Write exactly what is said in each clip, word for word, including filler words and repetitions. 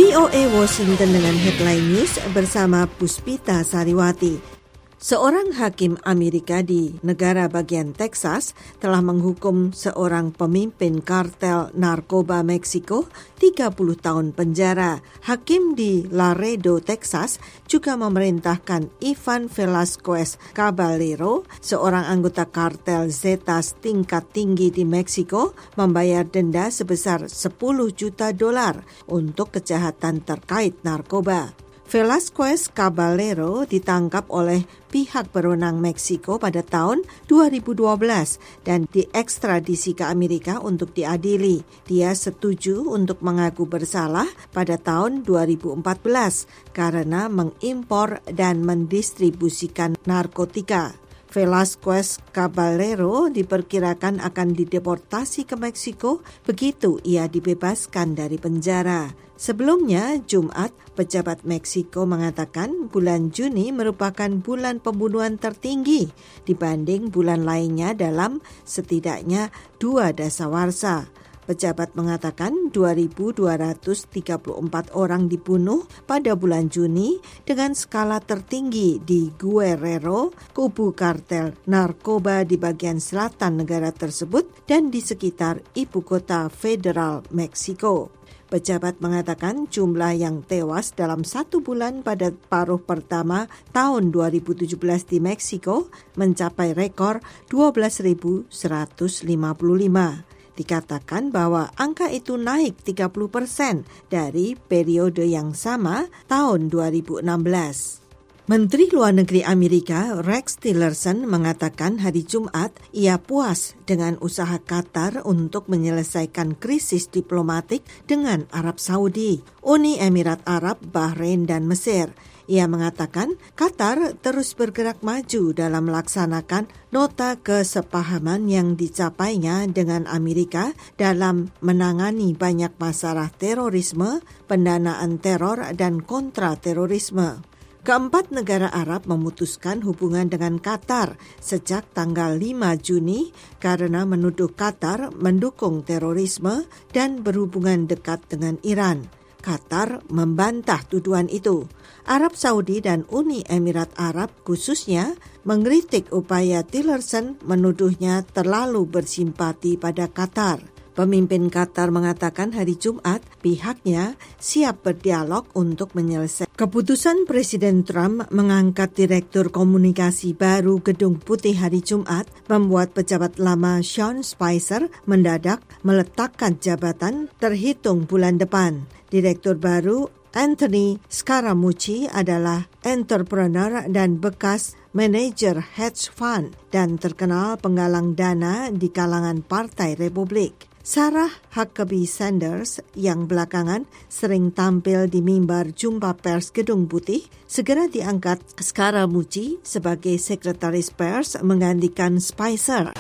V O A Washington dengan headline news bersama Puspita Sariwati. Seorang hakim Amerika di negara bagian Texas telah menghukum seorang pemimpin kartel narkoba Meksiko tiga puluh tahun penjara. Hakim di Laredo, Texas juga memerintahkan Ivan Velasquez Caballero, seorang anggota kartel Zetas tingkat tinggi di Meksiko, membayar denda sebesar sepuluh juta dolar untuk kejahatan terkait narkoba. Velasquez Caballero ditangkap oleh pihak berwenang Meksiko pada tahun dua ribu dua belas dan diekstradisi ke Amerika untuk diadili. Dia setuju untuk mengaku bersalah pada tahun dua ribu empat belas karena mengimpor dan mendistribusikan narkotika. Velasquez Caballero diperkirakan akan dideportasi ke Meksiko begitu ia dibebaskan dari penjara. Sebelumnya, Jumat, pejabat Meksiko mengatakan bulan Juni merupakan bulan pembunuhan tertinggi dibanding bulan lainnya dalam setidaknya dua dasawarsa. Pejabat mengatakan dua ribu dua ratus tiga puluh empat orang dibunuh pada bulan Juni dengan skala tertinggi di Guerrero, kubu kartel narkoba di bagian selatan negara tersebut dan di sekitar ibu kota federal Meksiko. Pejabat mengatakan jumlah yang tewas dalam satu bulan pada paruh pertama tahun dua ribu tujuh belas di Meksiko mencapai rekor dua belas ribu seratus lima puluh lima. Dikatakan bahwa angka itu naik tiga puluh persen dari periode yang sama tahun dua ribu enam belas. Menteri Luar Negeri Amerika Rex Tillerson mengatakan hari Jumat ia puas dengan usaha Qatar untuk menyelesaikan krisis diplomatik dengan Arab Saudi, Uni Emirat Arab, Bahrain, dan Mesir. Ia mengatakan Qatar terus bergerak maju dalam melaksanakan nota kesepahaman yang dicapainya dengan Amerika dalam menangani banyak masalah terorisme, pendanaan teror, dan kontraterorisme. Keempat negara Arab memutuskan hubungan dengan Qatar sejak tanggal lima Juni karena menuduh Qatar mendukung terorisme dan berhubungan dekat dengan Iran. Qatar membantah tuduhan itu. Arab Saudi dan Uni Emirat Arab khususnya mengkritik upaya Tillerson menuduhnya terlalu bersimpati pada Qatar. Pemimpin Qatar mengatakan hari Jumat pihaknya siap berdialog untuk menyelesaikan. Keputusan Presiden Trump mengangkat Direktur Komunikasi baru Gedung Putih hari Jumat membuat pejabat lama Sean Spicer mendadak meletakkan jabatan terhitung bulan depan. Direktur baru Anthony Scaramucci adalah entrepreneur dan bekas manajer hedge fund dan terkenal penggalang dana di kalangan Partai Republik. Sarah Huckabee Sanders yang belakangan sering tampil di mimbar jumpa pers Gedung Putih segera diangkat Scaramucci sebagai sekretaris pers menggantikan Spicer.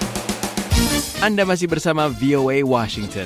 Anda masih bersama V O A Washington.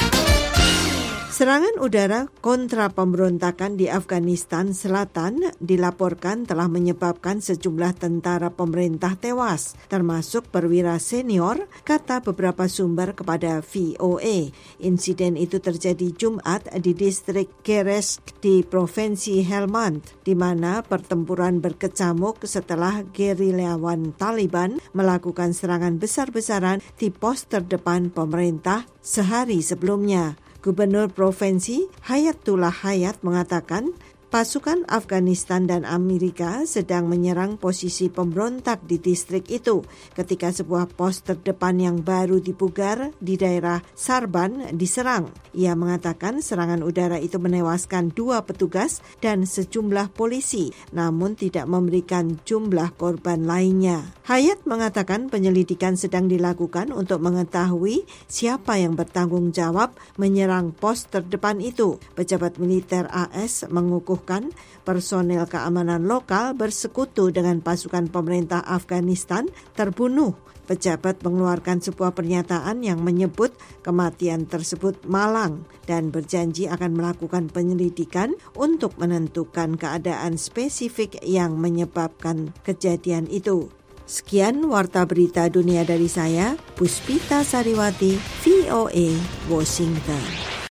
Serangan udara kontra pemberontakan di Afghanistan Selatan dilaporkan telah menyebabkan sejumlah tentara pemerintah tewas, termasuk perwira senior, kata beberapa sumber kepada V O A. Insiden itu terjadi Jumat di distrik Keresk di Provinsi Helmand, di mana pertempuran berkecamuk setelah gerilyawan Taliban melakukan serangan besar-besaran di pos terdepan pemerintah sehari sebelumnya. Gubernur Provinsi Hayatullah Hayat mengatakan pasukan Afghanistan dan Amerika sedang menyerang posisi pemberontak di distrik itu ketika sebuah pos terdepan yang baru dipugar di daerah Sarban diserang. Ia mengatakan serangan udara itu menewaskan dua petugas dan sejumlah polisi, namun tidak memberikan jumlah korban lainnya. Hayat mengatakan penyelidikan sedang dilakukan untuk mengetahui siapa yang bertanggung jawab menyerang pos terdepan itu. Pejabat militer A S mengukuhkan personel keamanan lokal bersekutu dengan pasukan pemerintah Afghanistan terbunuh. Pejabat mengeluarkan sebuah pernyataan yang menyebut kematian tersebut malang dan berjanji akan melakukan penyelidikan untuk menentukan keadaan spesifik yang menyebabkan kejadian itu. Sekian Warta Berita Dunia dari saya, Puspita Sariwati, V O A, Washington.